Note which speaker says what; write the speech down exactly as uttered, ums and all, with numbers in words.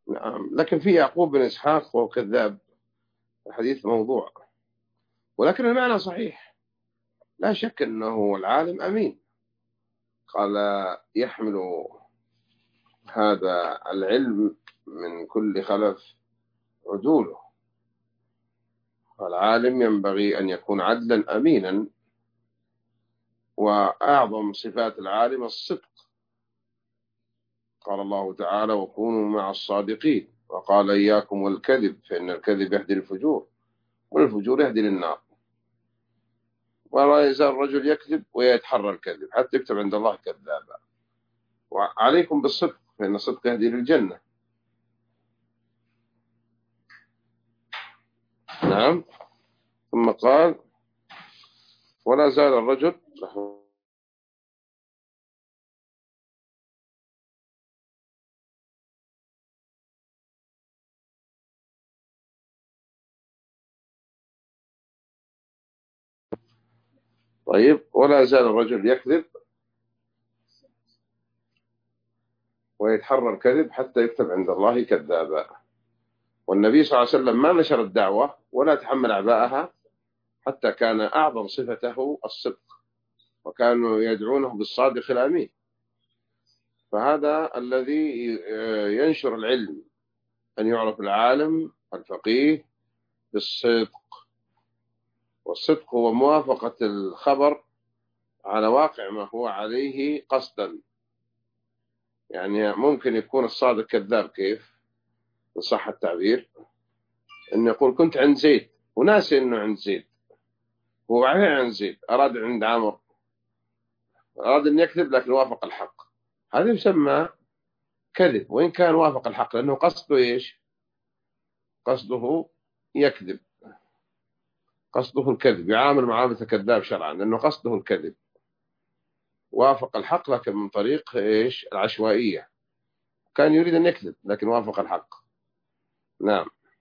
Speaker 1: نعم، لكن في يعقوب بن إسحاق وهو كذاب، الحديث موضوع، ولكن المعنى صحيح. لا شك أنه العالم أمين، قال يحمل هذا العلم من كل خلف عدوله، العالم ينبغي أن يكون عدلا أمينا، وأعظم صفات العالم الصدق. قال الله تعالى وكونوا مع الصادقين، وقال إياكم والكذب فإن الكذب يهدي الفجور والفجور يهدي للنار. ولا يزال الرجل يكذب ويتحرى الكذب حتى يكتب عند الله كذابا. وعليكم بالصدق فإن الصدق يهدي للجنة. نعم. ثم قال ولا زال الرجل طيب ولا زال الرجل يكذب ويتحرى الكذب حتى يكتب عند الله كذابا. والنبي صلى الله عليه وسلم ما نشر الدعوة ولا تحمل أعباءها حتى كان أعظم صفته الصدق، وكانوا يدعونه بالصادق الأمين. فهذا الذي ينشر العلم، أن يعرف العالم الفقيه بالصدق. والصدق هو موافقة الخبر على واقع ما هو عليه قصدا. يعني ممكن يكون الصادق كذاب، كيف إن صح التعبير، أن يقول كنت عند زيد وناسي أنه عند زيد، هو بعدين عند زيد أراد عند عمر، أراد أن يكذب لكن وافق الحق. هذا يسمى كذب وإن كان وافق الحق، لأنه قصده إيش؟ قصده يكذب، قصده الكذب، يعامل معاملة الكذاب شرعا لأنه قصده الكذب. وافق الحق لكن من طريق إيش؟ العشوائية، كان يريد أن يكذب لكن وافق الحق. نعم.